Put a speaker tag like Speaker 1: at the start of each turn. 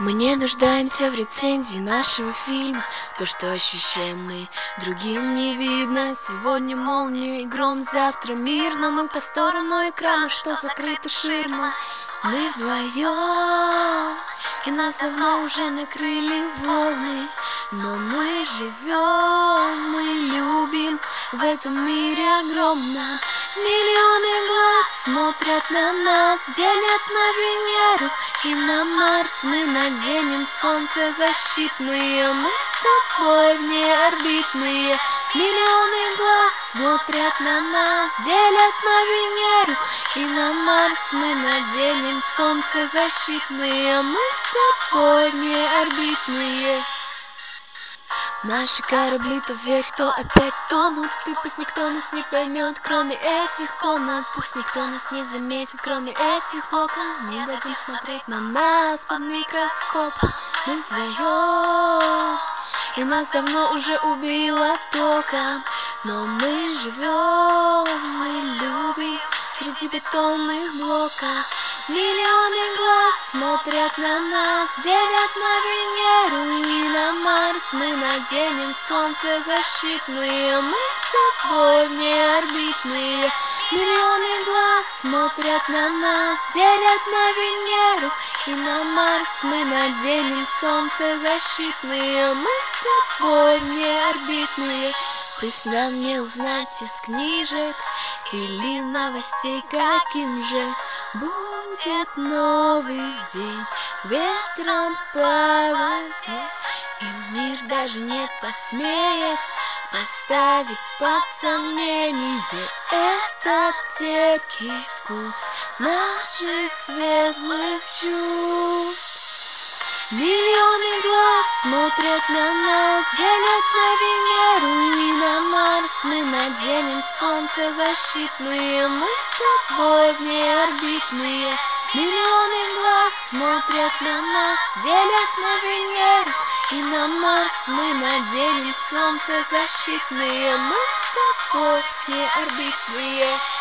Speaker 1: Мы не нуждаемся в рецензии нашего фильма. То, что ощущаем мы, другим не видно. Сегодня молния и гром, завтра мир, но мы по сторону экрана, что закрыта ширма. Мы вдвоем, и нас давно уже накрыли волны. Но мы живем, мы любим в этом мире огромном. Миллионы глаз смотрят на нас, делят на Венеру и на Марс. Мы наденем солнцезащитные, мы с тобой внеорбитные. Миллионы глаз смотрят на нас, делят на Венеру и на Марс. Мы наденем солнцезащитные, мы с тобой внеорбитные. Наши корабли то вверх, то опять тонут. И пусть никто нас не поймет, кроме этих комнат. Пусть никто нас не заметит, кроме этих окон. Не дадим смотреть на нас под микроскопом. Мы вдвоем, и нас давно уже убило током. Но мы живем, мы любим среди бетонных блоков. Миллионы глаз смотрят на нас, делят на Венеру и на Марс. Мы наденем солнцезащитные, мы с тобой внеорбитные. Миллионы глаз смотрят на нас, делят на Венеру и на Марс. Мы наденем солнцезащитные, мы с тобой внеорбитные. Пусть нам не узнать из книжек или новостей, каким же будет новый день ветром по воде. И мир даже не посмеет поставить под сомнение этот терпкий вкус наших светлых чувств. Миллионы глаз смотрят на нас, делят на Венеру и на Марс. Мы наденем солнцезащитные, мы с тобой внеорбитные. Миллионы глаз смотрят на нас, делят на Венеру и на Марс. Мы наденем солнцезащитные, мы с тобой внеорбитные.